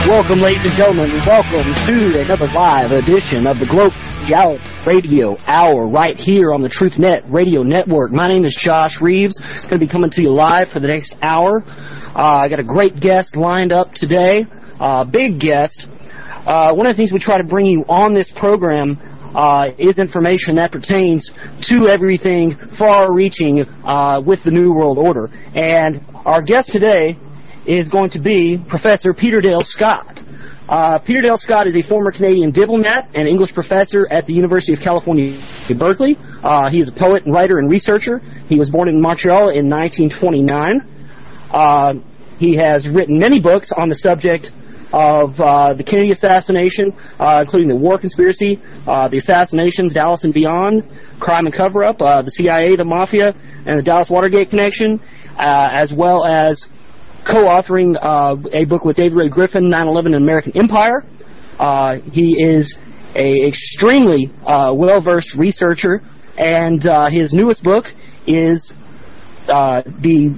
Welcome, ladies and gentlemen. Welcome to another live edition of the Globe Gallup Radio Hour right here on the TruthNet Radio Network. My name is Josh Reeves. It's going to be coming to you live for the next hour. I got a great guest lined up today, big guest. One of the things we try to bring you on this program is information that pertains to everything far-reaching with the New World Order. And our guest today is going to be Professor Peter Dale Scott. Peter Dale Scott is a former Canadian diplomat and English professor at the University of California, Berkeley. He is a poet and writer and researcher. He was born in Montreal in 1929. He has written many books on the subject of the Kennedy assassination, including the War Conspiracy, the Assassinations, Dallas and Beyond, Crime and Cover-Up, the CIA, the Mafia, and the Dallas Watergate Connection, as well as co-authoring a book with David Ray Griffin, 9/11 and American Empire. He is an extremely well-versed researcher, and his newest book is The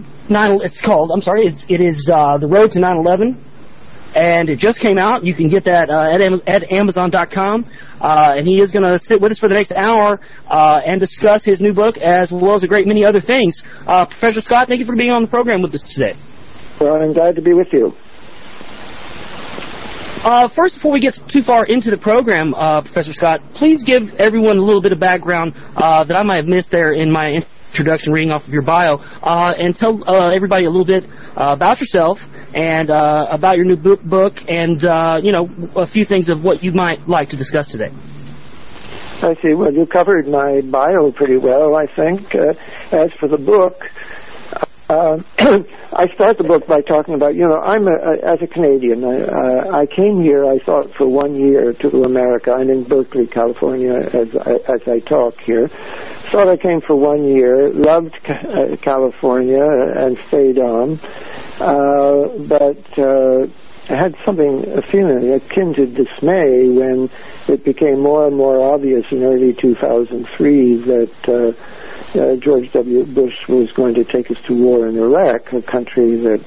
Road to 9/11. And it just came out. You can get that at Amazon.com. And he is going to sit with us for the next hour and discuss his new book as well as a great many other things. Professor Scott, thank you for being on the program with us today. Well, I'm glad to be with you. First, before we get too far into the program, Professor Scott, please give everyone a little bit of background that I might have missed there in my introduction reading off of your bio, and tell everybody a little bit about yourself and about your new book and, a few things of what you might like to discuss today. I see. Well, you covered my bio pretty well, I think. As for the book, I start the book by talking about, as a Canadian, I came here, I thought, for 1 year to America. I'm in Berkeley, California, as I talk here. Thought I came for 1 year, loved California and stayed on, but I had a feeling akin to dismay when it became more and more obvious in early 2003 that George W. Bush was going to take us to war in Iraq, a country that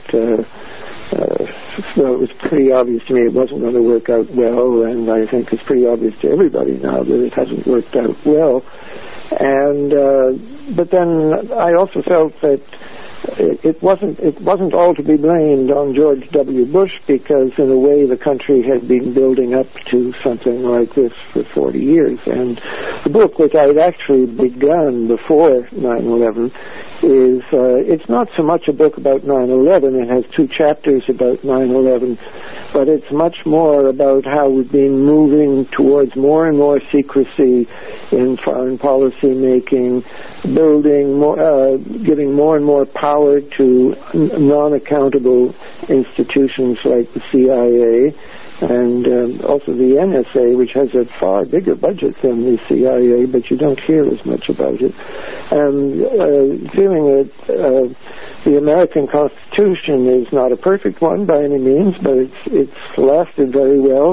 it was pretty obvious to me it wasn't going to work out well, and I think it's pretty obvious to everybody now that it hasn't worked out well. And but then I also felt that it wasn't all to be blamed on George W. Bush, because in a way the country had been building up to something like this for 40 years. And the book, which I'd actually begun before 9/11, is it's not so much a book about 9/11. It has 2 chapters about 9/11, but it's much more about how we've been moving towards more and more secrecy in foreign policy making, building more, giving more and more power to non-accountable institutions like the CIA and also the NSA, which has a far bigger budget than the CIA, but you don't hear as much about it. And feeling that the American Constitution is not a perfect one by any means, but it's lasted very well,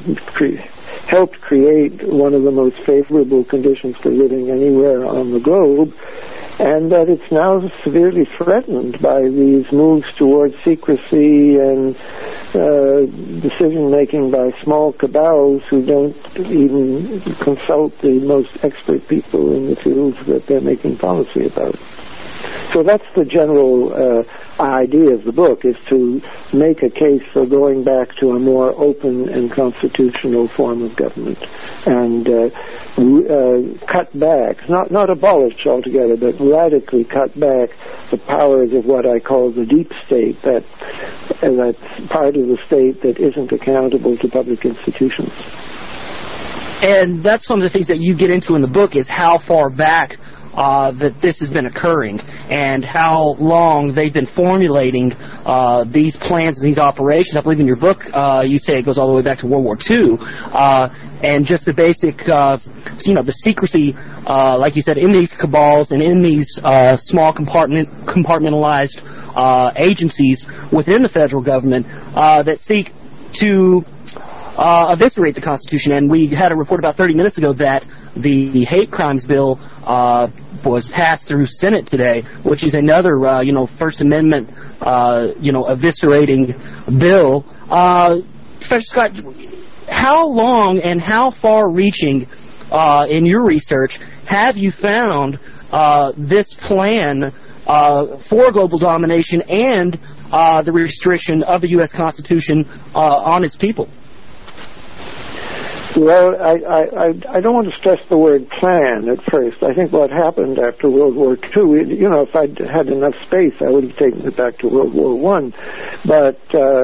helped create one of the most favorable conditions for living anywhere on the globe, and that it's now severely threatened by these moves towards secrecy and decision-making by small cabals who don't even consult the most expert people in the fields that they're making policy about. So that's the general idea of the book, is to make a case for going back to a more open and constitutional form of government and cut back, not abolish altogether, but radically cut back the powers of what I call the deep state, that's part of the state that isn't accountable to public institutions. And that's some of the things that you get into in the book, is how far back that this has been occurring and how long they've been formulating these plans and these operations. I believe in your book you say it goes all the way back to World War II, and just the basic, the secrecy, like you said, in these cabals and in these small compartmentalized agencies within the federal government that seek to eviscerate the Constitution. And we had a report about 30 minutes ago that the hate crimes bill was passed through Senate today, which is another, First Amendment, eviscerating bill. Professor Scott, how long and how far-reaching in your research have you found this plan for global domination and the restriction of the U.S. Constitution on its people? Well, I don't want to stress the word plan at first. I think what happened after World War II, if I'd had enough space, I would have taken it back to World War I. But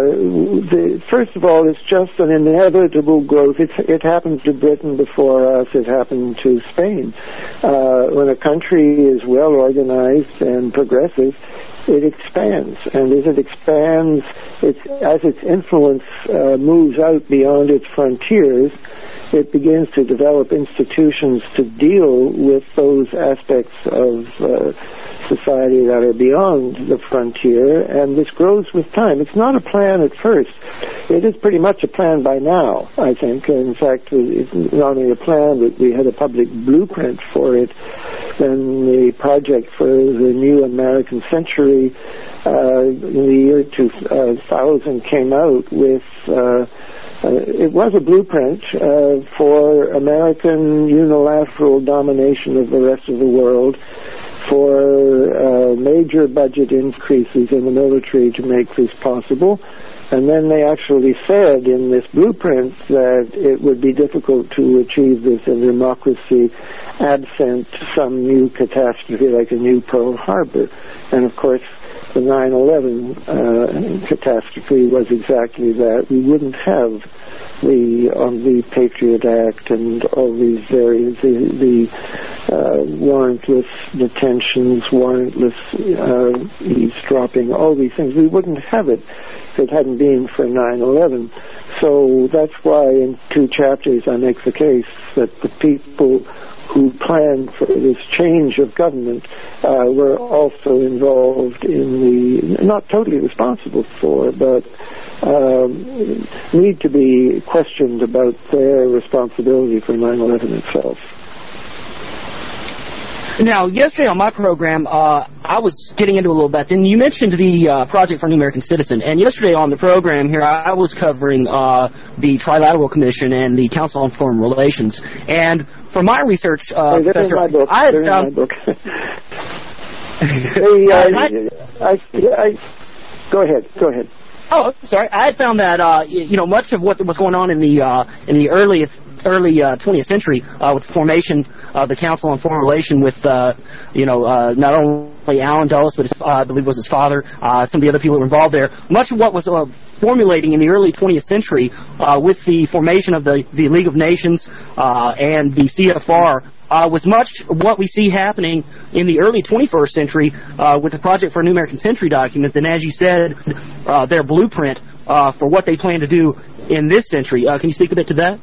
first of all, it's just an inevitable growth. It happened to Britain before us. It happened to Spain. When a country is well organized and progressive, it expands, and as it expands, as its influence moves out beyond its frontiers, it begins to develop institutions to deal with those aspects of society that are beyond the frontier, and this grows with time. It's not a plan at first. It is pretty much a plan by now, I think. In fact, it's not only a plan, but we had a public blueprint for it. Then the project for the new American century in the year 2000 came out with it was a blueprint for American unilateral domination of the rest of the world, for major budget increases in the military to make this possible. And then they actually said in this blueprint that it would be difficult to achieve this in democracy absent some new catastrophe like a new Pearl Harbor. And of course, the 9/11 catastrophe was exactly that. We wouldn't have the Patriot Act and all these various the warrantless detentions, warrantless eavesdropping, all these things. We wouldn't have it if it hadn't been for 9/11. So that's why in 2 chapters I make the case that the people who planned for this change of government were also involved in the, not totally responsible for, but need to be questioned about their responsibility for 9/11 itself. Now, yesterday on my program, I was getting into a little bit, and you mentioned the Project for a New American Citizen. And yesterday on the program here, I was covering the Trilateral Commission and the Council on Foreign Relations. And for my research, Professor, my book. I had found... Go ahead. Oh, sorry. I had found that much of what was going on in the early 20th century with the formation of the Council on Foreign Relations with not only Allen Dulles, but I believe it was his father, some of the other people that were involved there. Much of what was formulating in the early 20th century with the formation of the League of Nations and the CFR was much what we see happening in the early 21st century with the Project for a New American Century documents, and as you said, their blueprint for what they plan to do in this century. Can you speak a bit to that?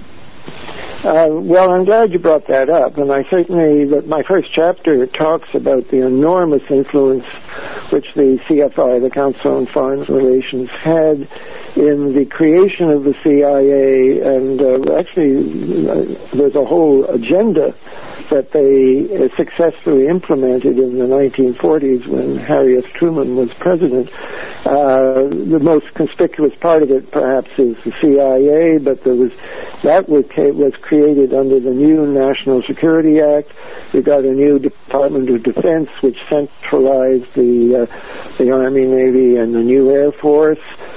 Well, I'm glad you brought that up, and I certainly, my first chapter talks about the enormous influence which the CFR, the Council on Foreign Relations, had in the creation of the CIA, and actually there's a whole agenda that they successfully implemented in the 1940s when Harry S. Truman was president. The most conspicuous part of it, perhaps, is the CIA, but that was created under the new National Security Act. We got a new Department of Defense, which centralized the Army, Navy, and the new Air Force.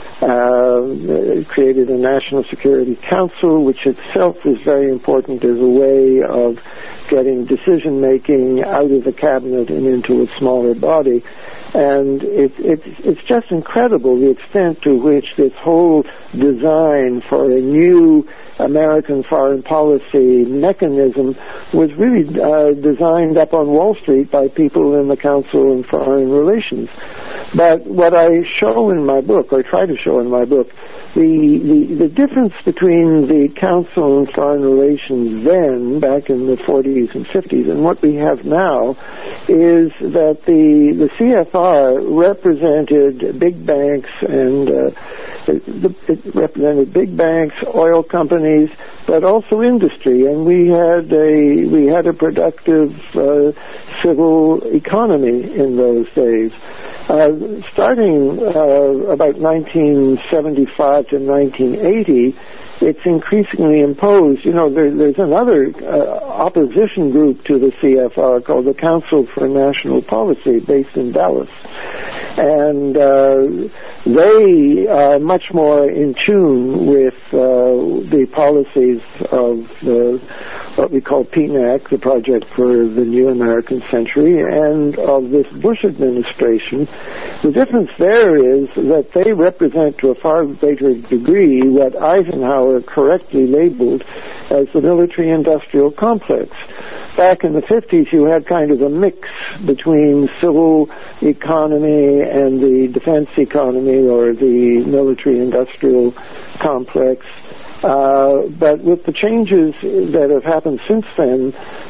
Created a National Security Council, which itself is very important as a way of getting decision-making out of the cabinet and into a smaller body. And it's just incredible the extent to which this whole design for a new American foreign policy mechanism was really designed up on Wall Street by people in the Council on Foreign Relations. But what I show in my book, or try to show in my book, the difference between the Council on Foreign Relations then, back in the 40s and 50s, and what we have now, is that the CFR represented big banks and it represented big banks, oil companies, but also industry, and we had a productive civil economy in those days. Starting about 1975 to 1980, it's increasingly imposed. You know, there's another opposition group to the CFR called the Council for National Policy, based in Dallas. And they are much more in tune with the policies of what we call PNAC, the Project for the New American Century, and of this Bush administration. The difference there is that they represent to a far greater degree what Eisenhower correctly labeled as the military-industrial complex. Back in the 50s, you had kind of a mix between civil economy and the defense economy, or the military-industrial complex. But with the changes that have happened since then,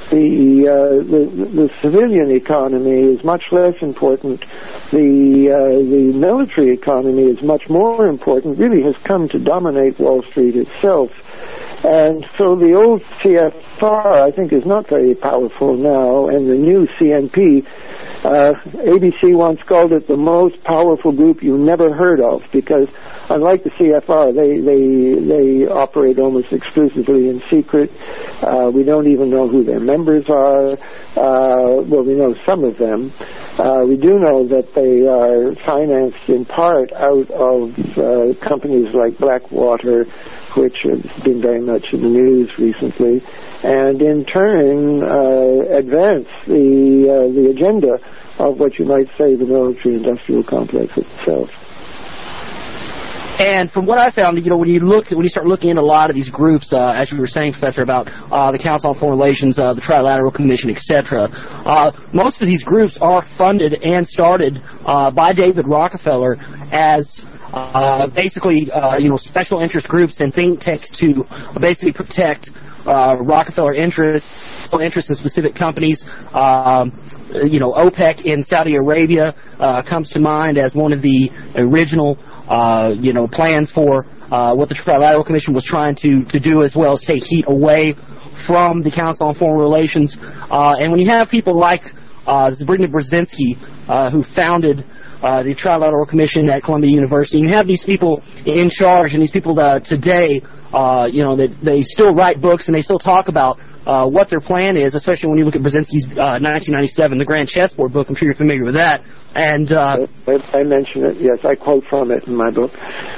the civilian economy is much less important. The military economy is much more important, really has come to dominate Wall Street itself. And so the old CFR, I think, is not very powerful now, and the new CNP, ABC once called it the most powerful group you never heard of, because unlike the CFR, they operate almost exclusively in secret. We don't even know who their members are. Well, we know some of them. We do know that they are financed in part out of companies like Blackwater, which has been very much in the news recently, and in turn advance the agenda of what you might say the military-industrial complex itself. And from what I found, you know, when you start looking into a lot of these groups, as you were saying, Professor, about the Council on Foreign Relations, the Trilateral Commission, etc., most of these groups are funded and started by David Rockefeller as basically, special interest groups and think tanks to basically protect Rockefeller interests in specific companies. OPEC in Saudi Arabia comes to mind as one of the original plans for what the Trilateral Commission was trying to do, as well as take heat away from the Council on Foreign Relations. And when you have people like Zbigniew Brzezinski, who founded the Trilateral Commission at Columbia University, you have these people in charge, and these people today, they still write books and they still talk about what their plan is, especially when you look at Brzezinski's 1997, the Grand Chessboard book. I'm sure you're familiar with that. And I mention it. Yes, I quote from it in my book.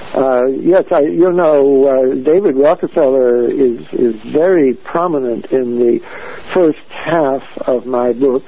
David Rockefeller is very prominent in the first half of my book.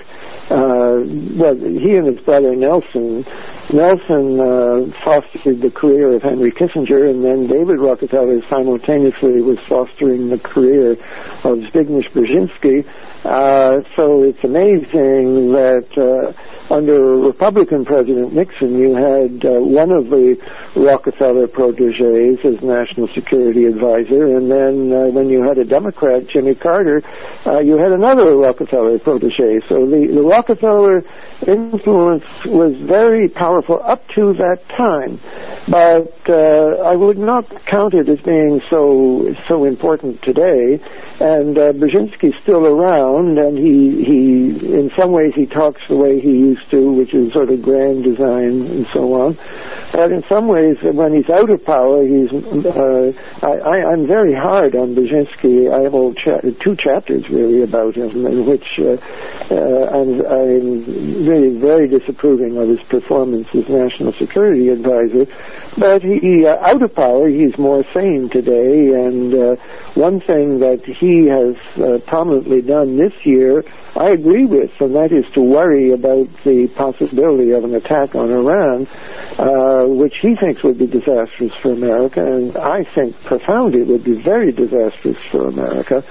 He and his brother Nelson fostered the career of Henry Kissinger, and then David Rockefeller simultaneously was fostering the career of Zbigniew Brzezinski. So it's amazing that under Republican President Nixon, you had one of the Rockefeller protégés as National Security Advisor, and then when you had a Democrat, Jimmy Carter, you had another Rockefeller protégé. So the Rockefeller influence was very powerful up to that time, but I would not count it as being so important today. And Brzezinski's still around, and he in some ways he talks the way he used to, which is sort of grand design and so on. But in some ways, when he's out of power, I'm very hard on Brzezinski. I have two chapters really about him, in which I'm really very disapproving of his performance as National Security Advisor. But out of power, he's more sane today, and one thing that he has prominently done this year, I agree with, and that is to worry about the possibility of an attack on Iran, which he thinks would be disastrous for America, and I think profoundly would be very disastrous for America.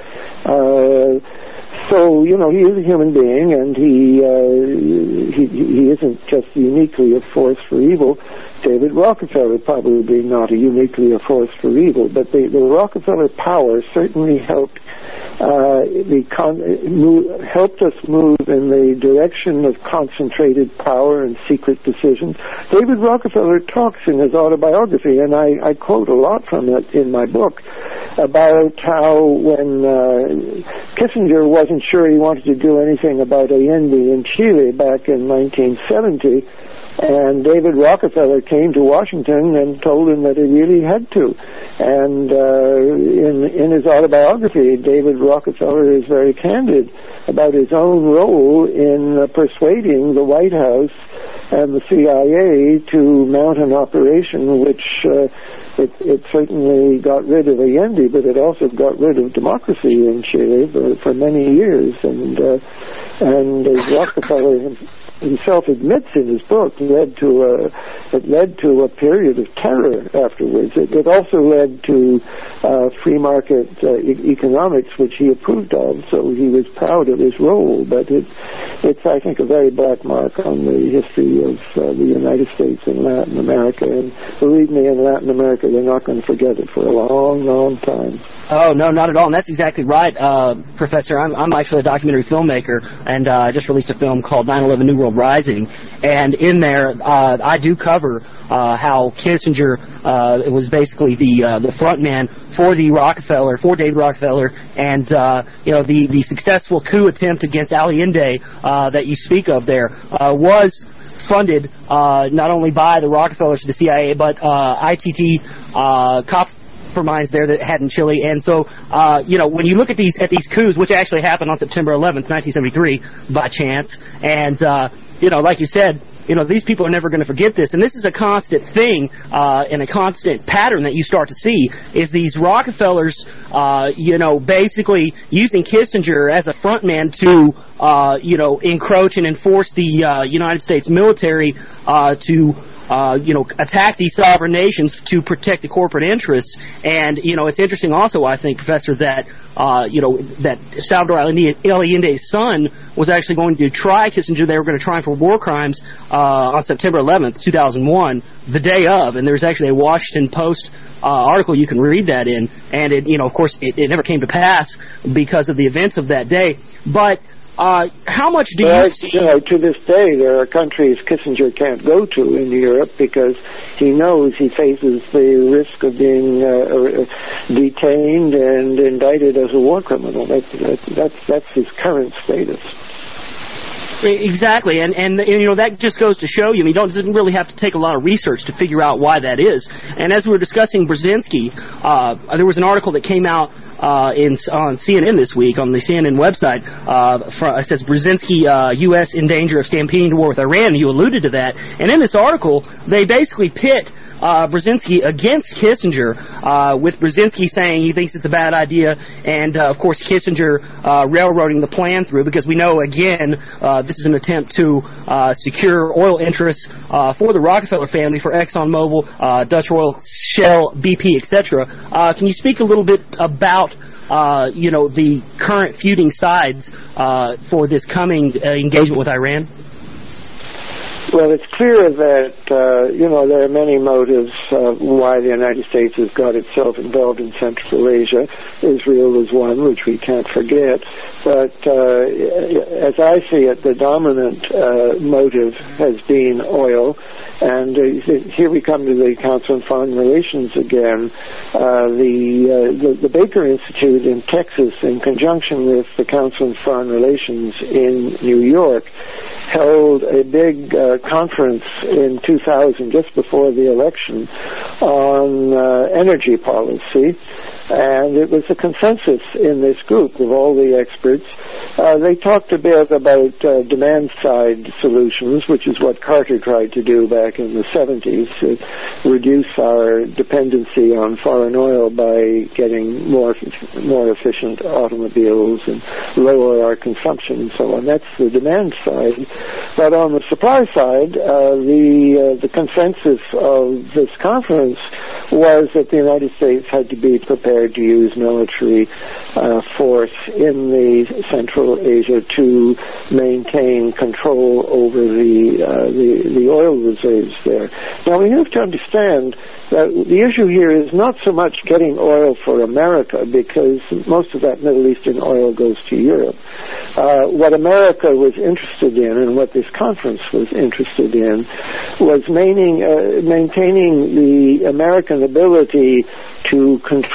So, he is a human being, and he isn't just uniquely a force for evil. David Rockefeller probably not uniquely a force for evil, but the Rockefeller power certainly helped helped us move in the direction of concentrated power and secret decisions. David Rockefeller talks in his autobiography, and I quote a lot from it in my book. about how when Kissinger wasn't sure he wanted to do anything about Allende in Chile back in 1970, and David Rockefeller came to Washington and told him that he really had to. And in his autobiography, David Rockefeller is very candid about his own role in persuading the White House and the CIA to mount an operation which it certainly got rid of Allende, but it also got rid of democracy in Chile for many years. And as Rockefeller himself admits in his book, it led to a period of terror afterwards. It also led to free market economics, which he approved of, so he was proud of his role. But it's, I think, a very black mark on the history of the United States and Latin America. And believe me, in Latin America, they're not going to forget it for a long, long time. Oh, no, not at all. And that's exactly right, Professor. I'm actually a documentary filmmaker, and I just released a film called 9/11 New World Rising. And in there, I do cover how Kissinger was basically the front man for David Rockefeller, and the successful coup attempt against Allende that you speak of there was funded not only by the Rockefellers, the CIA, but ITT, compromise there that had in Chile. And so, when you look at these coups, which actually happened on September 11th, 1973, by chance, and like you said, these people are never going to forget this. And this is a constant thing and a constant pattern that you start to see, is these Rockefellers, basically using Kissinger as a front man to, encroach and enforce the United States military to attack these sovereign nations to protect the corporate interests. And, it's interesting also, I think, Professor, that, that Salvador Allende's son was actually going to try Kissinger. They were going to try him for war crimes on September 11th, 2001, the day of. And there's actually a Washington Post article you can read that in. And, of course, it never came to pass because of the events of that day. But how much do you see? To this day, there are countries Kissinger can't go to in Europe because he knows he faces the risk of being detained and indicted as a war criminal. That's his current status. Exactly, and that just goes to show you, doesn't really have to take a lot of research to figure out why that is. And as we were discussing Brzezinski, there was an article that came out on CNN this week, on the CNN website. It says Brzezinski, U.S. in danger of stampeding to war with Iran. You alluded to that. And in this article, they basically pit Brzezinski against Kissinger, with Brzezinski saying he thinks it's a bad idea, and of course Kissinger railroading the plan through, because we know, again, this is an attempt to secure oil interests for the Rockefeller family, for ExxonMobil, Dutch Oil, Shell, BP, etc. Can you speak a little bit about the current feuding sides for this coming engagement with Iran? Well, it's clear that, there are many motives why the United States has got itself involved in Central Asia. Israel is one, which we can't forget. But as I see it, the dominant motive has been oil. And here we come to the Council on Foreign Relations again. The Baker Institute in Texas, in conjunction with the Council on Foreign Relations in New York, held a big conference in 2000, just before the election, on energy policy. And it was a consensus in this group of all the experts. They talked a bit about demand-side solutions, which is what Carter tried to do back in the 70s, to reduce our dependency on foreign oil by getting more efficient automobiles and lower our consumption and so on. That's the demand side. But on the supply side, the consensus of this conference was that the United States had to be prepared to use military force in the Central Asia to maintain control over the oil reserves there. Now, we have to understand that the issue here is not so much getting oil for America, because most of that Middle Eastern oil goes to Europe. What America was interested in, and what this conference was interested in, was maintaining the American ability to control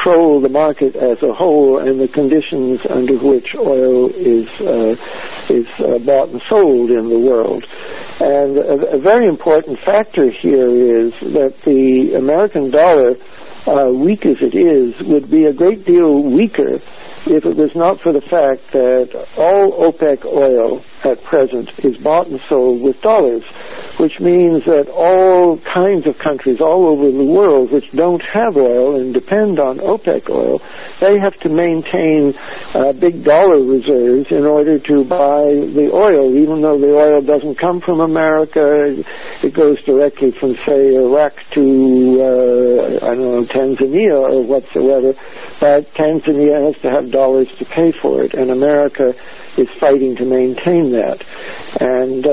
control the market as a whole and the conditions under which oil is bought and sold in the world. And a very important factor here is that the American dollar, weak as it is, would be a great deal weaker if it was not for the fact that all OPEC oil at present is bought and sold with dollars, which means that all kinds of countries all over the world which don't have oil and depend on OPEC oil, they have to maintain big dollar reserves in order to buy the oil, even though the oil doesn't come from America. It goes directly from, say, Iraq to, Tanzania or whatsoever, but Tanzania has to have dollars to pay for it, and America is fighting to maintain that. And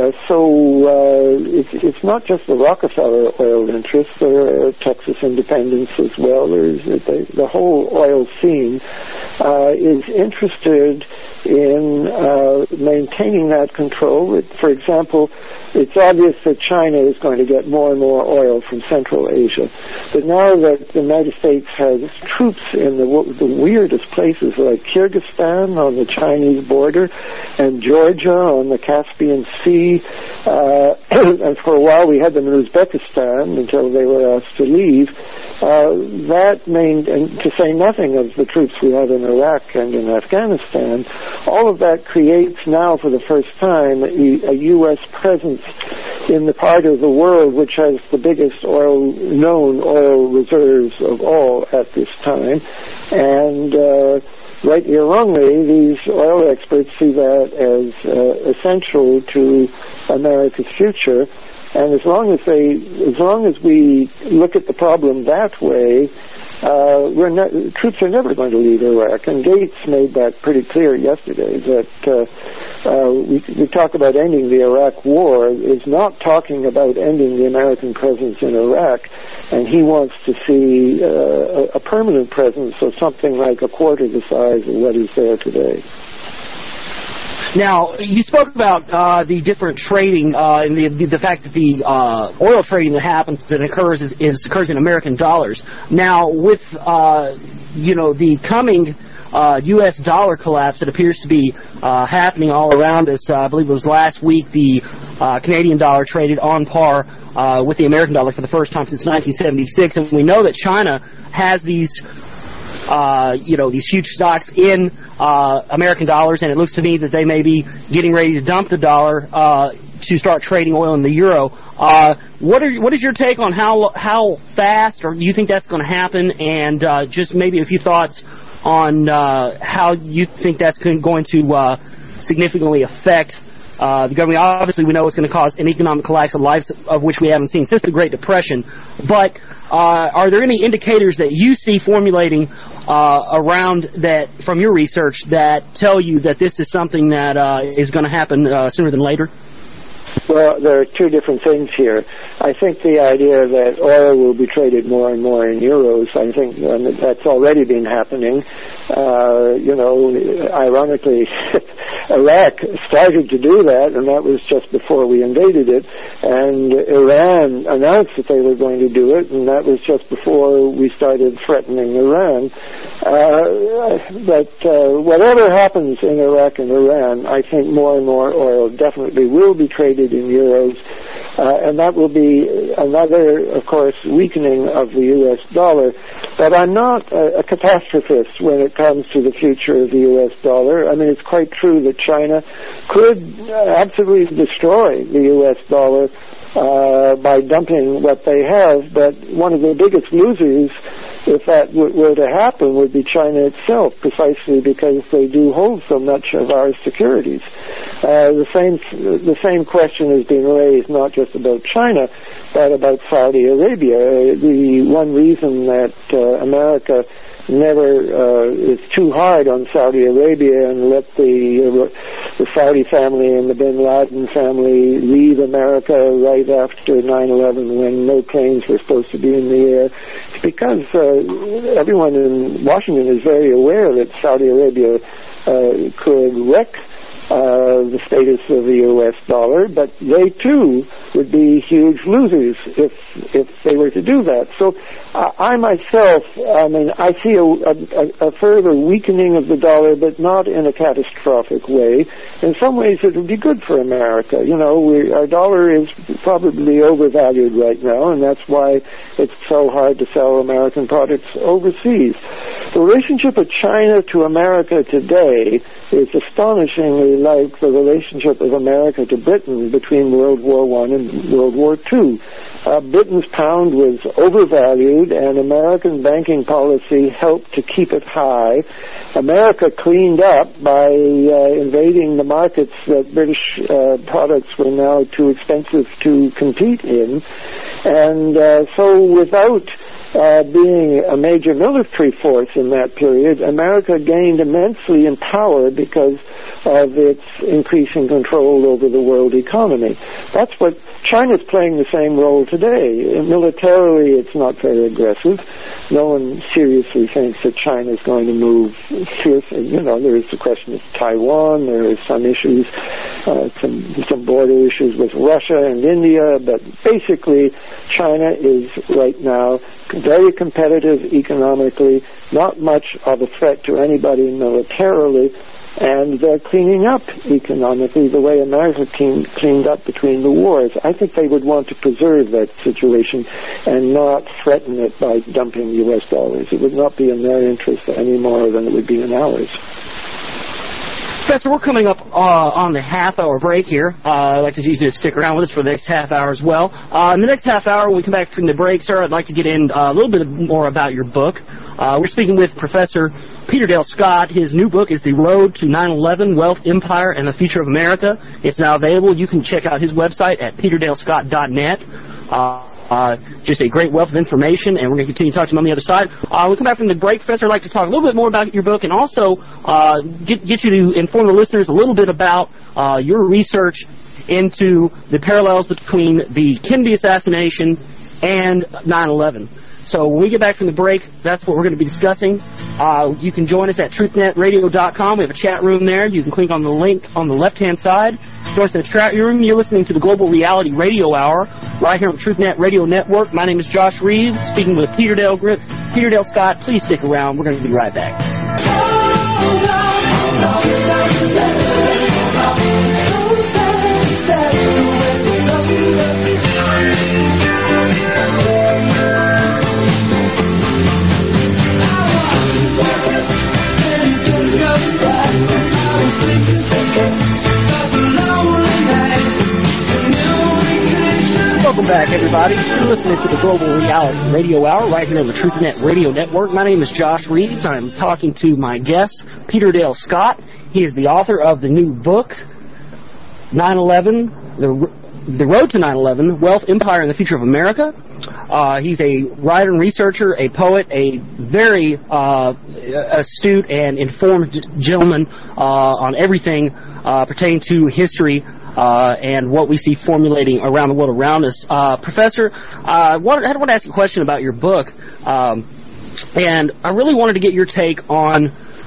it's not just the Rockefeller oil interests. There are Texas independents as well. The whole oil scene is interested in maintaining that control. For example, it's obvious that China is going to get more and more oil from Central Asia. But now that the United States has troops in the weirdest places like Kyrgyzstan on the Chinese border and Georgia on the Caspian Sea, and for a while we had them in Uzbekistan until they were asked to leave, and to say nothing of the troops we have in Iraq and in Afghanistan, all of that creates now for the first time a U.S. presence in the part of the world which has the biggest known oil reserves of all at this time. And rightly or wrongly, these oil experts see that as essential to America's future. And as long as we look at the problem that way, troops are never going to leave Iraq. And Gates made that pretty clear yesterday, that we talk about ending the Iraq war is not talking about ending the American presence in Iraq, and he wants to see a permanent presence of something like a quarter the size of what is there today. Now, you spoke about the different trading and the fact that the oil trading that happens that occurs in American dollars. Now, with the coming U.S. dollar collapse that appears to be happening all around us, I believe it was last week the Canadian dollar traded on par with the American dollar for the first time since 1976, and we know that China has these huge stocks in American dollars, and it looks to me that they may be getting ready to dump the dollar to start trading oil in the euro. What is your take on how fast, or do you think that's going to happen? And just maybe a few thoughts on how you think that's going to significantly affect the government. Obviously, we know it's going to cause an economic collapse, of which we haven't seen since the Great Depression. But are there any indicators that you see formulating around that from your research that tell you that this is something that is going to happen sooner than later? Well, there are two different things here. I think the idea that oil will be traded more and more in euros, I think that's already been happening. Ironically, Iraq started to do that, and that was just before we invaded it. And Iran announced that they were going to do it, and that was just before we started threatening Iran. But whatever happens in Iraq and Iran, I think more and more oil definitely will be traded in euros, and that will be another, of course, weakening of the U.S. dollar. But I'm not a catastrophist when it comes to the future of the U.S. dollar. I mean, it's quite true that China could absolutely destroy the U.S. dollar by dumping what they have, but one of the biggest losers, if that were to happen, would be China itself, precisely because they do hold so much of our securities. The same question has been raised not just about China, but about Saudi Arabia. The one reason that America never is too hard on Saudi Arabia and let the Saudi family and the Bin Laden family leave America right after 9/11 when no planes were supposed to be in the air. It's because everyone in Washington is very aware that Saudi Arabia could wreck the status of the U.S. dollar, but they too would be huge losers if they were to do that. So I myself, I see a further weakening of the dollar, but not in a catastrophic way. In some ways, it would be good for America. Our dollar is probably overvalued right now, and that's why it's so hard to sell American products overseas. The relationship of China to America today is astonishingly like the relationship of America to Britain between World War I and World War II. Britain's pound was overvalued, and American banking policy helped to keep it high. America cleaned up by invading the markets that British products were now too expensive to compete in. And so without being a major military force in that period, America gained immensely in power because of its increasing control over the world economy. That's what China's playing the same role today. Militarily, it's not very aggressive. No one seriously thinks that China's going to move fiercely. There is the question of Taiwan. There is some issues, some border issues with Russia and India, but basically China is right now very competitive economically, not much of a threat to anybody militarily, and they're cleaning up economically the way America cleaned up between the wars. I think they would want to preserve that situation and not threaten it by dumping U.S. dollars. It would not be in their interest any more than it would be in ours. Professor, we're coming up on the half-hour break here. I'd like to use you to stick around with us for the next half hour as well. In the next half hour, when we come back from the break, sir, I'd like to get in a little bit more about your book. We're speaking with Professor Peter Dale Scott. His new book is The Road to 9/11, Wealth, Empire, and the Future of America. It's now available. You can check out his website at peterdalescott.net. Just a great wealth of information, and we're going to continue to talk to him on the other side. When we come back from the break, Professor, I'd like to talk a little bit more about your book and also get you to inform the listeners a little bit about your research into the parallels between the Kennedy assassination and 9/11. So when we get back from the break, that's what we're going to be discussing. You can join us at truthnetradio.com. We have a chat room there. You can click on the link on the left-hand side. Join us in the chat room. You're listening to the Global Reality Radio Hour right here on the TruthNet Radio Network. My name is Josh Reeves, speaking with Peter Dale Scott. Please stick around. We're going to be right back. Welcome back, everybody. You're listening to the Global Reality Radio Hour right here on the TruthNet Radio Network. My name is Josh Reeves. I'm talking to my guest, Peter Dale Scott. He is the author of the new book, 9/11, The Road to 9/11, Wealth, Empire, and the Future of America. He's a writer and researcher, a poet, a very astute and informed gentleman on everything pertaining to history and what we see formulating around the world around us. Professor, I want to ask you a question about your book, and I really wanted to get your take on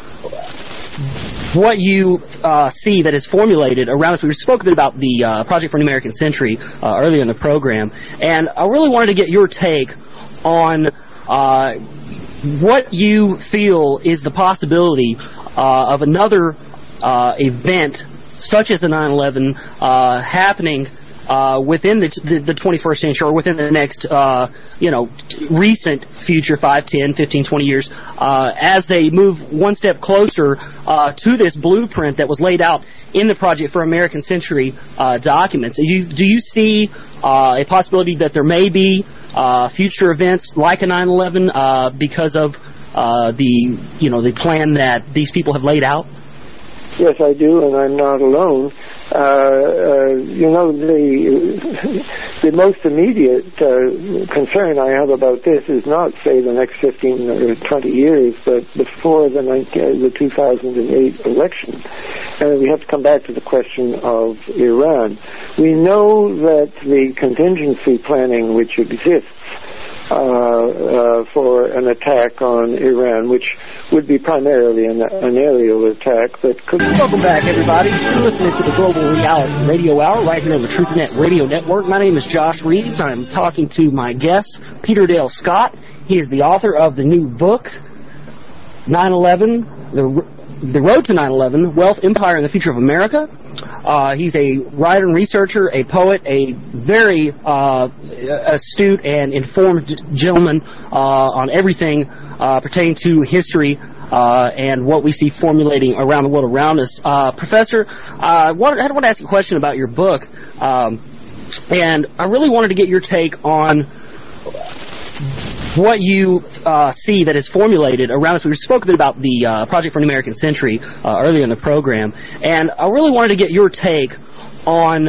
what you see that is formulated around us. We spoke a bit about the Project for an American Century earlier in the program, and I really wanted to get your take on what you feel is the possibility of another event such as the 9/11 happening within the 21st century, or within the next recent future, 5, 10, 15, 20 years, as they move one step closer to this blueprint that was laid out in the Project for American Century documents. Do you see a possibility that there may be future events like a 9/11 because of the plan that these people have laid out? Yes, I do, and I'm not alone. The most immediate concern I have about this is not, say, the next 15 or 20 years, but before the 2008 election. And we have to come back to the question of Iran. We know that the contingency planning which exists for an attack on Iran, which would be primarily an aerial attack. But Welcome back, everybody. You're listening to the Global Reality Radio Hour right here on the TruthNet Radio Network. My name is Josh Reeves. I'm talking to my guest, Peter Dale Scott. He is the author of the new book, 9/11, The Road to 9/11, Wealth, Empire, and the Future of America. He's a writer and researcher, a poet, a very astute and informed gentleman on everything pertaining to history and what we see formulating around the world around us. Professor, I want to ask you a question about your book, and I really wanted to get your take on what you see that is formulated around us. We spoke a bit about the Project for an American Century earlier in the program, and I really wanted to get your take on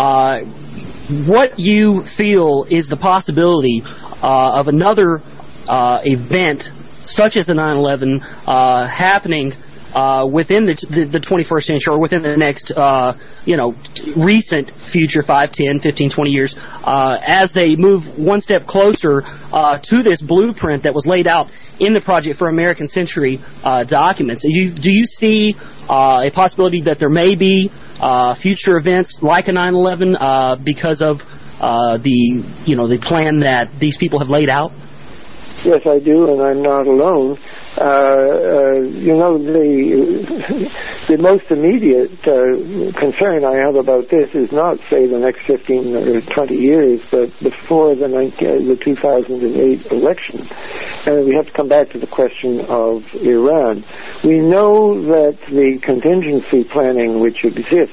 what you feel is the possibility of another event such as the 9/11 happening within the 21st century, or within the next, recent future, 5, 10, 15, 20 years, as they move one step closer to this blueprint that was laid out in the Project for American Century documents. Do you see a possibility that there may be future events like a 9/11 because of the plan that these people have laid out? Yes, I do, and I'm not alone. The most immediate concern I have about this is not, say, the next 15 or 20 years, but before the 2008 election. And we have to come back to the question of Iran. We know that the contingency planning which exists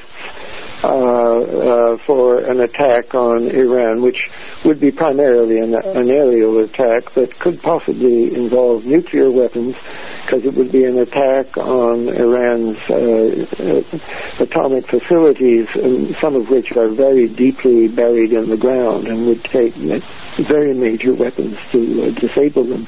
for an attack on Iran, which would be primarily an aerial attack, but could possibly involve nuclear weapons, because it would be an attack on Iran's atomic facilities, some of which are very deeply buried in the ground and would take very major weapons to disable them.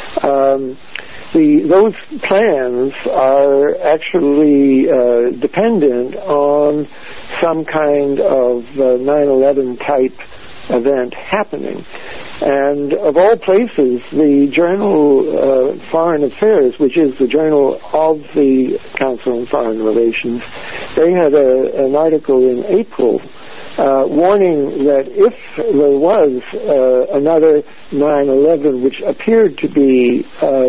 Those plans are actually dependent on some kind of 9/11 type event happening. And of all places, the journal Foreign Affairs, which is the journal of the Council on Foreign Relations, they had an article in April warning that if there was another 9/11 which appeared to be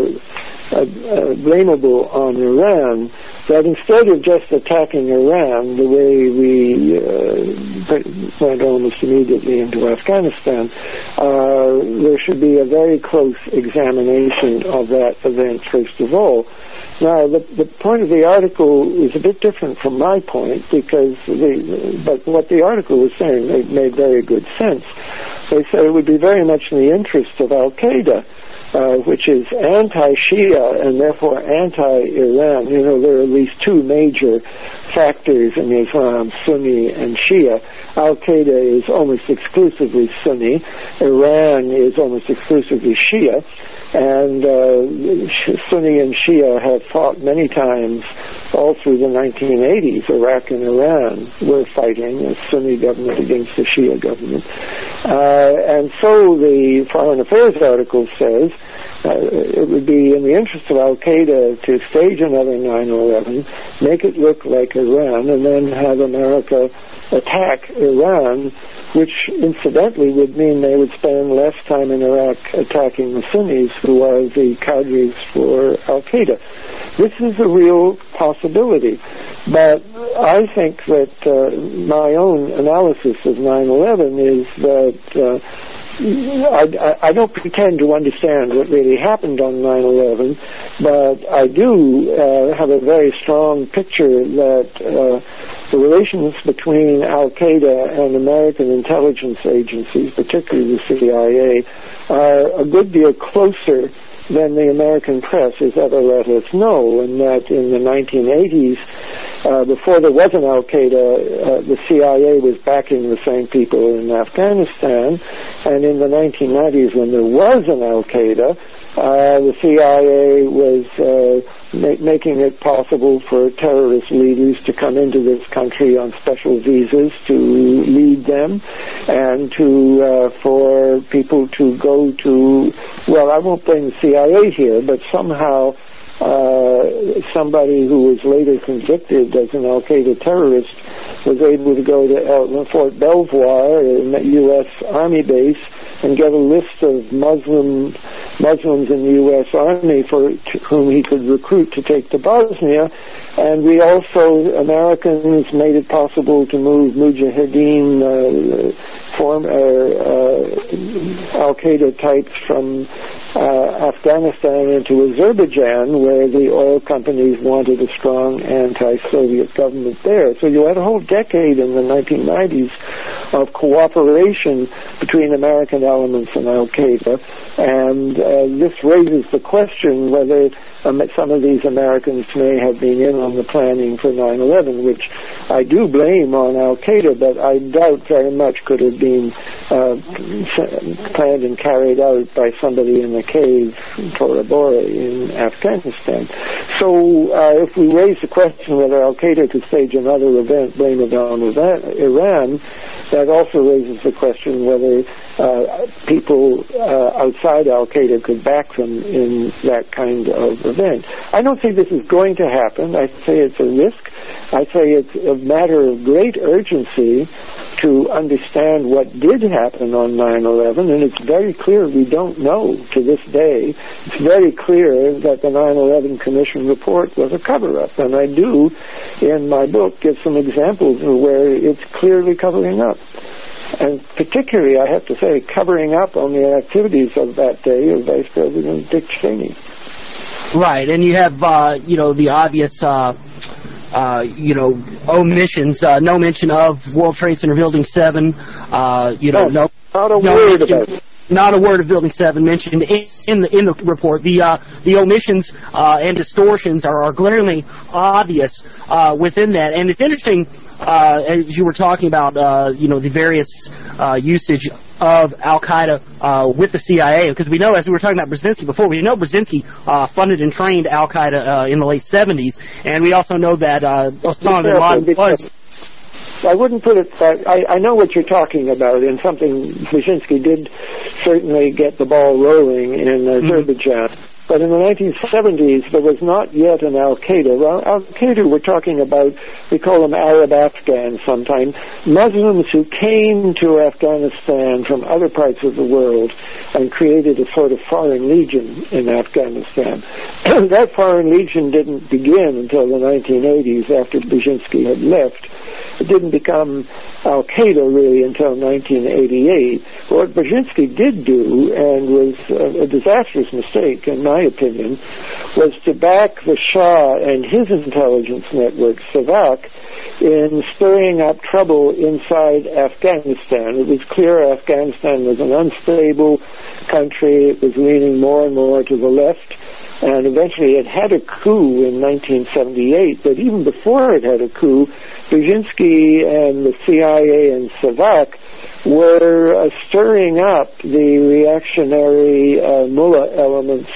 blamable on Iran, that instead of just attacking Iran the way we went almost immediately into Afghanistan, there should be a very close examination of that event first of all. Now, the point of the article is a bit different from my point, because but what the article was saying made very good sense. They said it would be very much in the interest of Al-Qaeda, which is anti-Shia and therefore anti-Iran. There are at least two major factors in Islam, Sunni and Shia. Al-Qaeda is almost exclusively Sunni. Iran is almost exclusively Shia. And Sunni and Shia have fought many times all through the 1980s. Iraq and Iran were fighting a Sunni government against the Shia government. And so the Foreign Affairs article says it would be in the interest of Al-Qaeda to stage another 9/11, make it look like Iran, and then have America attack Iran, which incidentally would mean they would spend less time in Iraq attacking the Sunnis, who are the cadres for Al-Qaeda. This is a real possibility, but I think that my own analysis of 9/11 is that I don't pretend to understand what really happened on 9/11, but I do have a very strong picture that the relations between Al-Qaeda and American intelligence agencies, particularly the CIA, are a good deal closer than the American press has ever let us know, and that in the 1980s, before there was an Al-Qaeda, the CIA was backing the same people in Afghanistan, and in the 1990s, when there was an Al-Qaeda, the CIA was making it possible for terrorist leaders to come into this country on special visas to lead them, and for people to go to, well, I won't blame the CIA here, but somehow somebody who was later convicted as an Al-Qaeda terrorist was able to go to Fort Belvoir, a U.S. Army base, and get a list of Muslims in the U.S. Army whom he could recruit to take to Bosnia. And we also, Americans, made it possible to move Mujahideen, Al-Qaeda types from Afghanistan into Azerbaijan, where the oil companies wanted a strong anti-Soviet government there. So you had a whole decade in the 1990s of cooperation between American elements and Al-Qaeda, and this raises the question whether some of these Americans may have been in on the planning for 9/11, which I do blame on Al-Qaeda, but I doubt very much could have been planned and carried out by somebody in the cave, Tora Bora, in Afghanistan. So if we raise the question whether Al-Qaeda could stage another event, blame it on Iran, that also raises the question whether people outside Al-Qaeda could back them in that kind of event. I don't think this is going to happen. I say it's a risk. I say it's a matter of great urgency to understand what did happen on 9/11, and it's very clear we don't know to this day. It's very clear that the 9/11 Commission report was a cover-up, and I do, in my book, give some examples of where it's clearly covering up. And particularly, I have to say, covering up on the activities of that day of Vice President Dick Cheney. Right, and you have, the obvious, omissions, no mention of World Trade Center Building 7, not a word about it. Not a word of Building 7 mentioned in the report. The omissions and distortions are glaringly obvious within that, and it's interesting as you were talking about the various usage of Al-Qaeda with the CIA, because we know, as we were talking about Brzezinski before, we know Brzezinski funded and trained Al-Qaeda in the late 70s, and we also know that Osama bin Laden was... I wouldn't put it that... I know what you're talking about, and something Brzezinski did certainly get the ball rolling in Azerbaijan. But in the 1970s, there was not yet an Al-Qaeda. Well, Al-Qaeda, we're talking about, we call them Arab Afghans sometimes, Muslims who came to Afghanistan from other parts of the world and created a sort of foreign legion in Afghanistan. That foreign legion didn't begin until the 1980s, after Brzezinski had left. It didn't become Al-Qaeda really until 1988. What Brzezinski did do, and was a disastrous mistake in my opinion, was to back the Shah and his intelligence network, SAVAK, in stirring up trouble inside Afghanistan. It was clear Afghanistan was an unstable country. It was leaning more and more to the left. And eventually it had a coup in 1978, but even before it had a coup, Brzezinski and the CIA and SAVAK were stirring up the reactionary mullah elements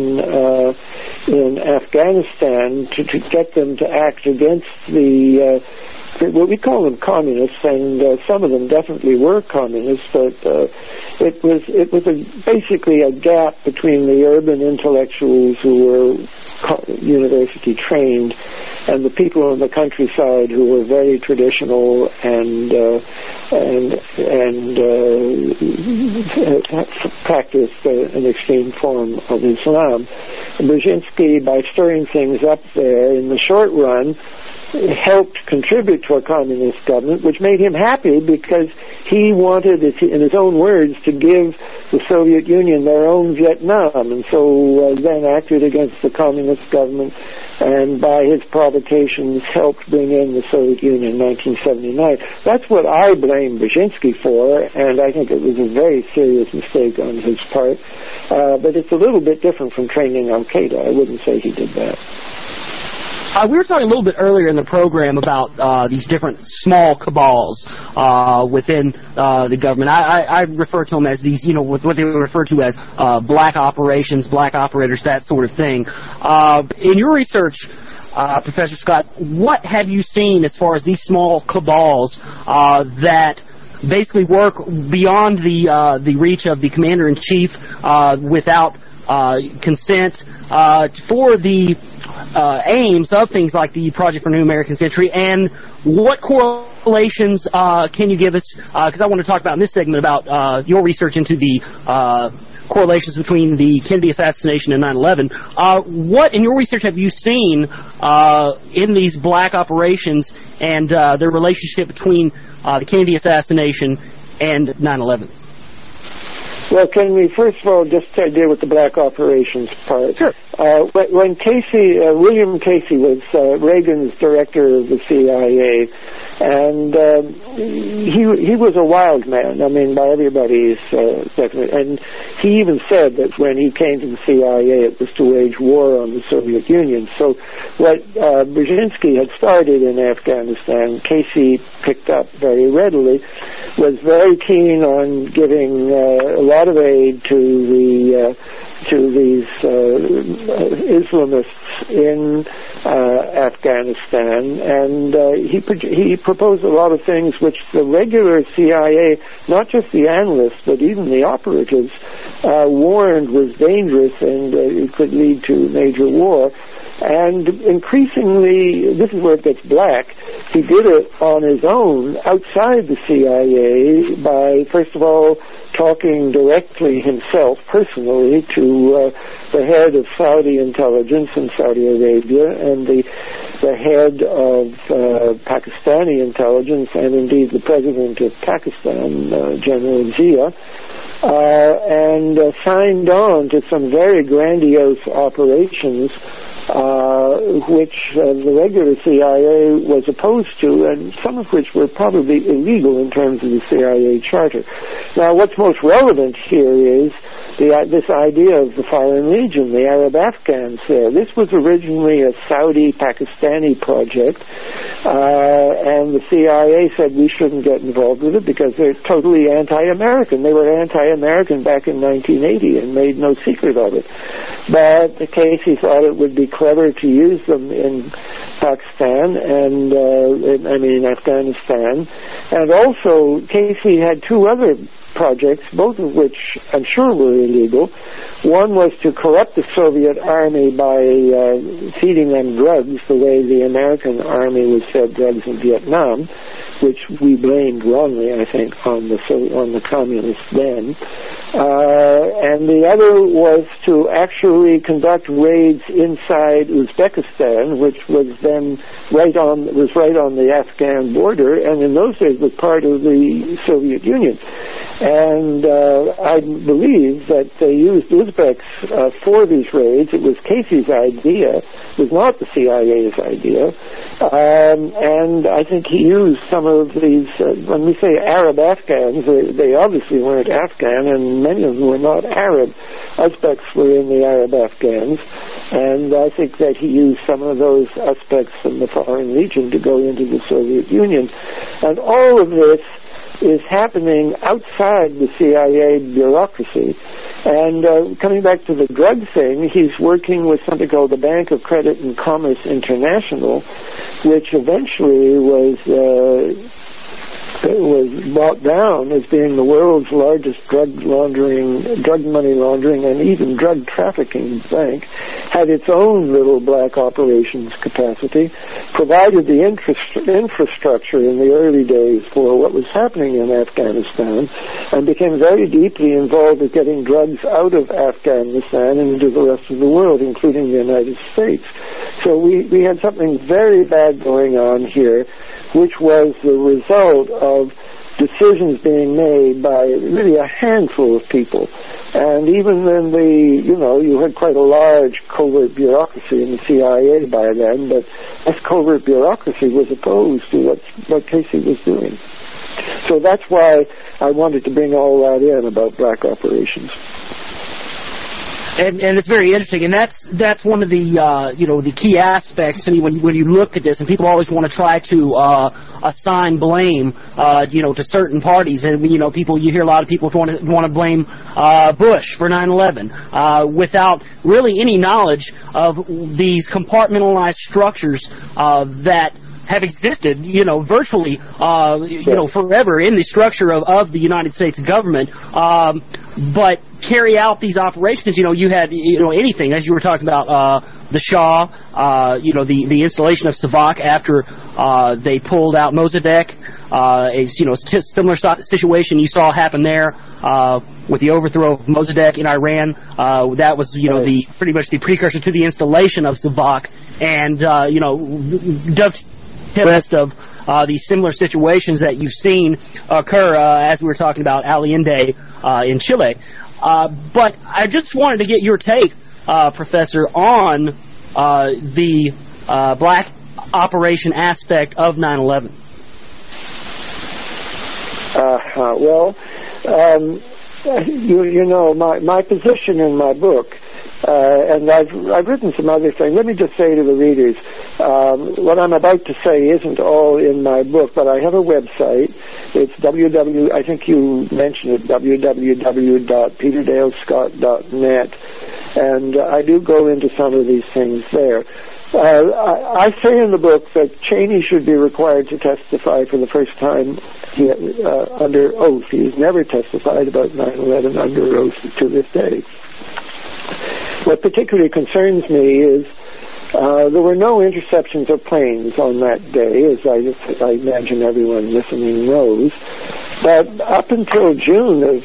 in Afghanistan to get them to act against the what we call them communists, and some of them definitely were communists, but it was basically a gap between the urban intellectuals who were university trained and the people in the countryside who were very traditional and practiced an extreme form of Islam. Brzezinski, by stirring things up there in the short run, helped contribute to a communist government, which made him happy because he wanted, in his own words, to give the Soviet Union their own Vietnam, and so then acted against the communist government, and by his provocations helped bring in the Soviet Union in 1979. That's what I blame Brzezinski for, and I think it was a very serious mistake on his part, but it's a little bit different from training Al-Qaeda. I wouldn't say he did that. We were talking a little bit earlier in the program about these different small cabals within the government. I refer to them as these, what they refer to as black operations, black operators, that sort of thing. In your research, Professor Scott, what have you seen as far as these small cabals that basically work beyond the reach of the commander-in-chief without consent for the aims of things like the Project for New American Century, and what correlations can you give us, because I want to talk about in this segment about your research into the correlations between the Kennedy assassination and 9/11. What in your research have you seen in these black operations and their relationship between the Kennedy assassination and 9/11? Well, can we first of all just deal with the black operations part? Sure. When William Casey was Reagan's director of the CIA, and he was a wild man. I mean, by everybody's definition. And he even said that when he came to the CIA, it was to wage war on the Soviet Union. So what Brzezinski had started in Afghanistan, Casey picked up very readily, was very keen on giving a lot of aid to these Islamists in Afghanistan, and he proposed a lot of things which the regular CIA, not just the analysts, but even the operatives, warned was dangerous and it could lead to major war. And increasingly, this is where it gets black, he did it on his own outside the CIA by, first of all, talking directly himself, personally, to the head of Saudi intelligence in Saudi Arabia and the head of Pakistani intelligence and indeed the president of Pakistan, General Zia, and signed on to some very grandiose operations which the regular CIA was opposed to, and some of which were probably illegal in terms of the CIA charter. Now, what's most relevant here is this idea of the Foreign Legion, the Arab Afghans there. This was originally a Saudi-Pakistani project, and the CIA said we shouldn't get involved with it because they're totally anti-American. They were anti-American back in 1980 and made no secret of it. But Casey thought it would be clever to use them in Pakistan and, Afghanistan. And also, Casey had two other projects, both of which I'm sure were illegal. One was to corrupt the Soviet army by feeding them drugs the way the American army was fed drugs in Vietnam, which we blamed wrongly, I think, on the communists then. And the other was to actually conduct raids inside Uzbekistan, which was then right on the Afghan border, and in those days was part of the Soviet Union. And I believe that they used Uzbeks for these raids. It was Casey's idea. It was not the CIA's idea. And I think he used some of these, when we say Arab Afghans, they obviously weren't Afghan, and many of them were not Arab. Uzbeks were in the Arab Afghans. And I think that he used some of those aspects from the Foreign Legion to go into the Soviet Union. And all of this is happening outside the CIA bureaucracy. And coming back to the drug thing, he's working with something called the Bank of Credit and Commerce International, which eventually was brought down as being the world's largest drug money laundering, and even drug trafficking bank, had its own little black operations capacity, provided the infrastructure in the early days for what was happening in Afghanistan, and became very deeply involved with getting drugs out of Afghanistan and into the rest of the world, including the United States. So we had something very bad going on here, which was the result of decisions being made by really a handful of people. And even in you had quite a large covert bureaucracy in the CIA by then, but this covert bureaucracy was opposed to what Casey was doing. So that's why I wanted to bring all that in about black operations. And it's very interesting, and that's one of the the key aspects to me when you look at this. And people always want to try to assign blame to certain parties, and you hear a lot of people want to blame Bush for 9/11 without really any knowledge of these compartmentalized structures that have existed, virtually, forever in the structure of the United States government, but carry out these operations. You had, anything, as you were talking about, the Shah, the installation of Savak after they pulled out Mossadegh, a similar situation you saw happen there with the overthrow of Mossadegh in Iran. That was, the pretty much the precursor to the installation of Savak, and the rest of these similar situations that you've seen occur as we were talking about Allende in Chile. But I just wanted to get your take, Professor, on the black operation aspect of 9/11. My position in my book, and I've written some other things. Let me just say to the readers, what I'm about to say isn't all in my book, but I have a website. It's I think you mentioned it, www.peterdalescott.net, and I do go into some of these things there. I say in the book that Cheney should be required to testify for the first time under oath. He's never testified about 9/11 under oath to this day. What particularly concerns me is there were no interceptions of planes on that day, as I imagine everyone listening knows. But up until June of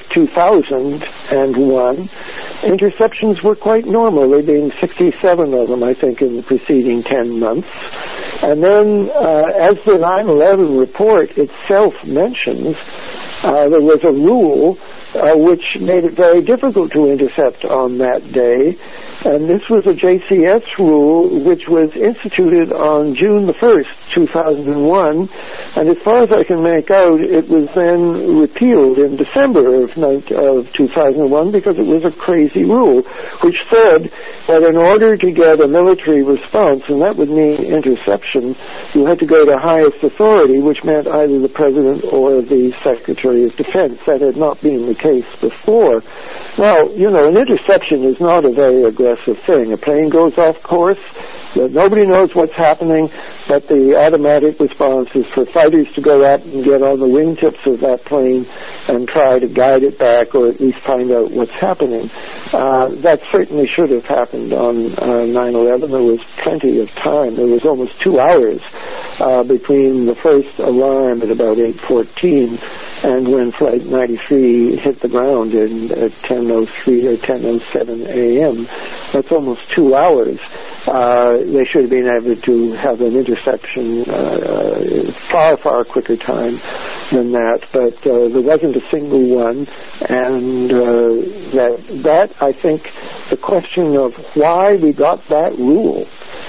2001, interceptions were quite normal, there being 67 of them, I think, in the preceding 10 months. And then, as the 9/11 report itself mentions, there was a rule which made it very difficult to intercept on that day. And this was a JCS rule which was instituted on June the 1st, 2001. And as far as I can make out, it was then repealed in December of 2001 because it was a crazy rule, which said that in order to get a military response, and that would mean interception, you had to go to highest authority, which meant either the President or the Secretary of Defense. That had not been the case before. Now, an interception is not a very aggressive thing. A plane goes off course, nobody knows what's happening, but the automatic response is for fighters to go up and get on the wingtips of that plane and try to guide it back, or at least find out what's happening. That certainly should have happened on 9/11. There was plenty of time. There was almost 2 hours between the first alarm at about 8:14 and when Flight 93 hit the ground at 10:03 or 10:07 a.m. That's almost 2 hours. They should have been able to have an interception far, far quicker time than that, but there wasn't a single one, and that I think the question of why we got that rule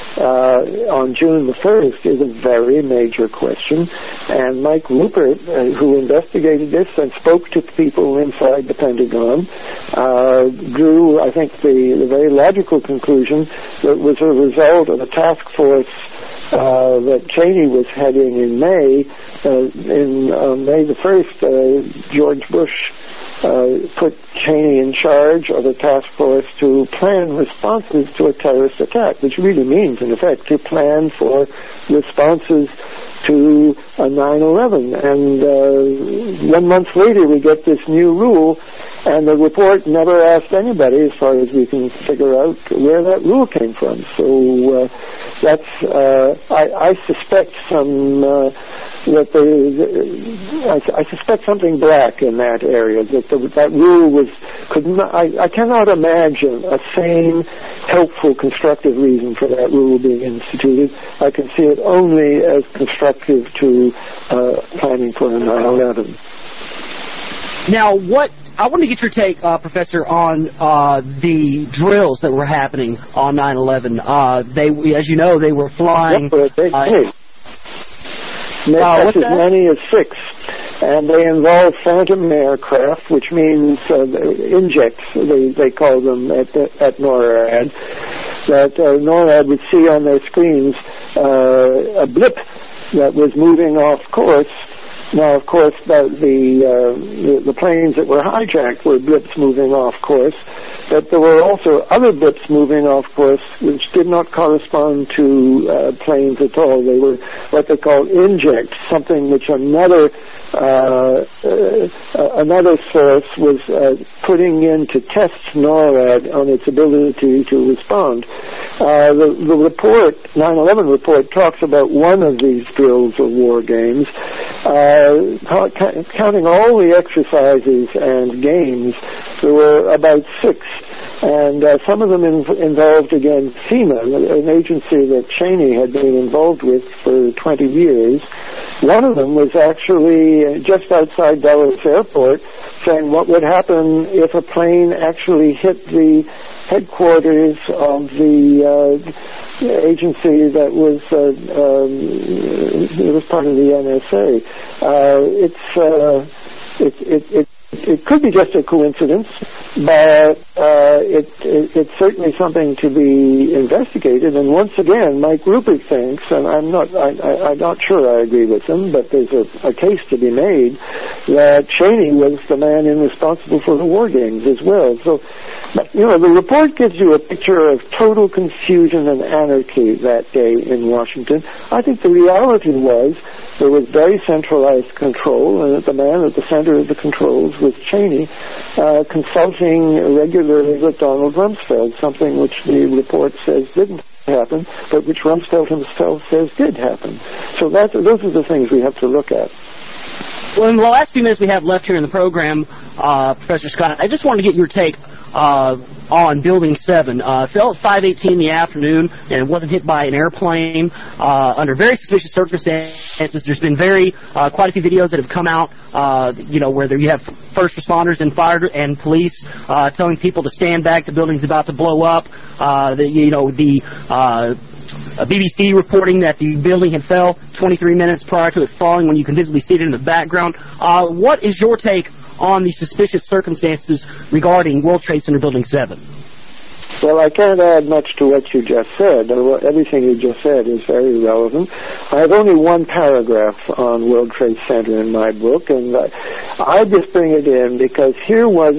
on June the 1st is a very major question, and Mike Rupert, who investigated this and spoke to people inside the Pentagon, drew, I think, the very logical conclusion that it was a result of a task force that Cheney was heading in May. On May the 1st, George Bush put Cheney in charge of a task force to plan responses to a terrorist attack, which really means, in effect, to plan for responses to a 9/11. And 1 month later, we get this new rule, and the report never asked anybody, as far as we can figure out, where that rule came from. So that's I suspect I suspect something black in that area. That rule was I cannot imagine a sane, helpful, constructive reason for that rule being instituted. I can see it only as constructive to planning for 9/11. Now, I want to get your take, Professor, on the drills that were happening on 9/11. They, as you know, they were flying. As many as 6. and they involve phantom aircraft, which means injects, they call them at NORAD, that NORAD would see on their screens a blip that was moving off course. Now, of course, the planes that were hijacked were blips moving off course, but there were also other blips moving off course which did not correspond to planes at all. They were what they call injects, something which another source was putting in to test NORAD on its ability to respond. The report, 9/11 report, talks about one of these drills or war games. Counting all the exercises and games, there were about 6. And some of them involved, again, FEMA, an agency that Cheney had been involved with for 20 years. One of them was actually just outside Dulles Airport, saying what would happen if a plane actually hit the headquarters of the agency that was it was part of the NSA. It could be just a coincidence, but it's certainly something to be investigated. And once again, Mike Rupert thinks, and I'm not sure I agree with him, but there's a case to be made that Cheney was the man responsible for the war games as well. So, the report gives you a picture of total confusion and anarchy that day in Washington. I think the reality was there was very centralized control, and the man at the center of the controls was Cheney, consulting regularly with Donald Rumsfeld, something which the report says didn't happen, but which Rumsfeld himself says did happen. So those are the things we have to look at. Well, in the last few minutes we have left here in the program, Professor Scott, I just wanted to get your take on Building 7. It fell at 5:18 in the afternoon, and it wasn't hit by an airplane under very suspicious circumstances. There's been quite a few videos that have come out, where you have first responders and fire and police telling people to stand back. The building's about to blow up. BBC reporting that the building had fell 23 minutes prior to it falling, when you can visibly see it in the background. What is your take on the suspicious circumstances regarding World Trade Center Building 7? Well, I can't add much to what you just said. Everything you just said is very relevant. I have only one paragraph on World Trade Center in my book, and I just bring it in because here was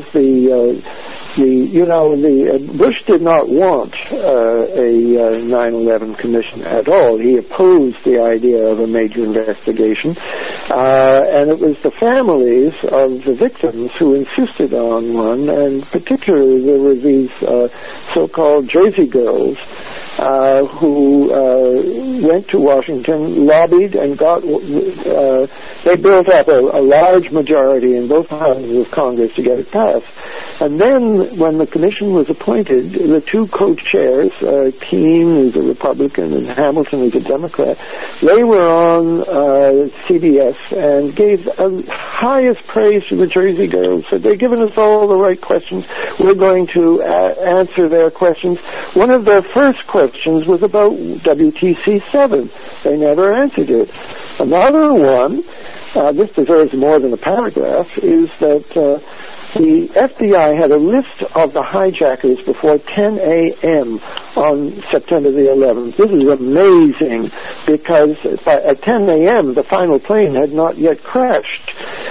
Bush did not want a 9/11 commission at all. He opposed the idea of a major investigation, and it was the families of the victims who insisted on one, and particularly there were these so-called Jersey girls who went to Washington, lobbied, and they built up a large majority in both houses of Congress to get it passed. And then, when the commission was appointed, the two co-chairs, Keene, who's a Republican, and Hamilton, who's a Democrat, they were on CBS and gave highest praise to the Jersey girls. Said, they've given us all the right questions. We're going to answer their questions. One of their first questions was about WTC-7. They never answered it. Another one, this deserves more than a paragraph, is that the FBI had a list of the hijackers before 10 a.m. on September the 11th. This is amazing because at 10 a.m. the final plane had not yet crashed.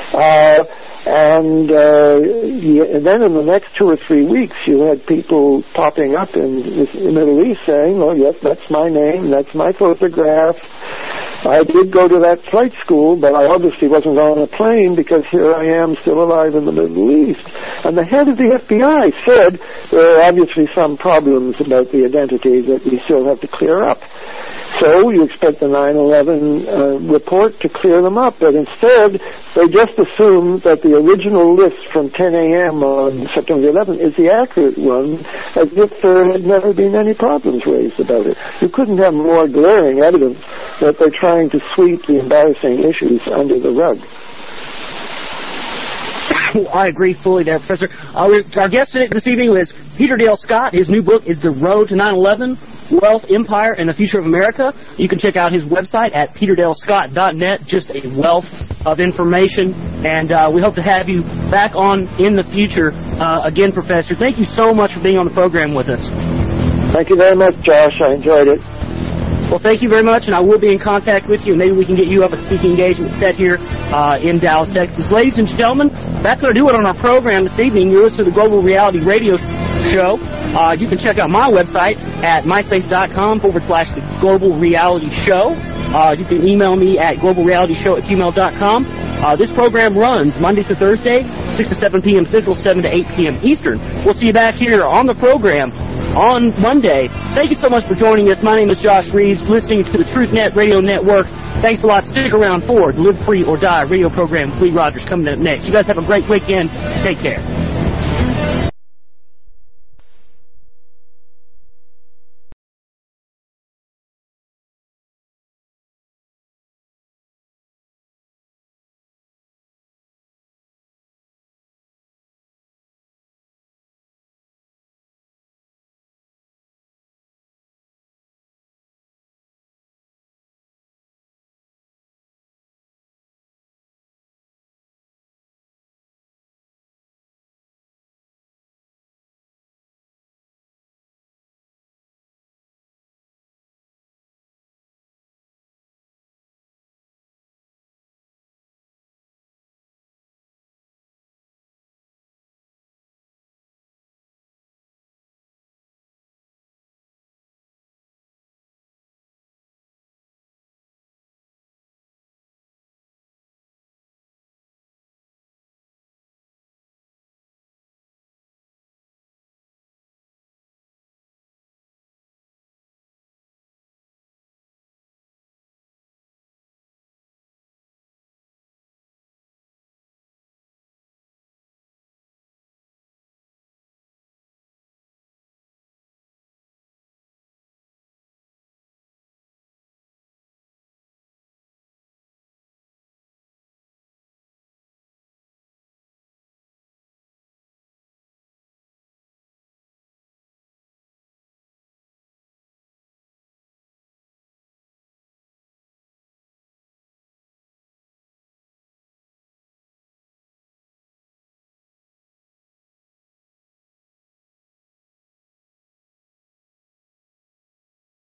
And then in the next 2 or 3 weeks, you had people popping up in the Middle East saying, oh, yes, that's my name, that's my photograph. I did go to that flight school, but I obviously wasn't on a plane because here I am still alive in the Middle East. And the head of the FBI said there are obviously some problems about the identity that we still have to clear up. So you expect the 9/11 report to clear them up, but instead they just assume that the original list from 10 a.m. on September 11th is the accurate one, as if there had never been any problems raised about it. You couldn't have more glaring evidence that they're trying to sweep the embarrassing issues under the rug. I agree fully there, Professor. Our guest this evening was Peter Dale Scott. His new book is The Road to 9/11, Wealth, Empire, and the Future of America. You can check out his website at peterdalescott.net, just a wealth of information, and we hope to have you back on in the future. Again, Professor, thank you so much for being on the program with us. Thank you very much, Josh. I enjoyed it. Well, thank you very much, and I will be in contact with you, and maybe we can get you up at speaking engagement set here in Dallas, Texas. Ladies and gentlemen, that's going to do it on our program this evening. You're listening to the Global Reality Radio Show. You can check out my website at myspace.com/The Global Reality Show. You can email me at globalrealityshow@gmail.com. This program runs Monday to Thursday, 6 to 7 p.m. Central, 7 to 8 p.m. Eastern. We'll see you back here on the program on Monday. Thank you so much for joining us. My name is Josh Reeves, listening to the TruthNet Radio Network. Thanks a lot. Stick around for the Live Free or Die radio program with Lee Rogers coming up next. You guys have a great weekend. Take care.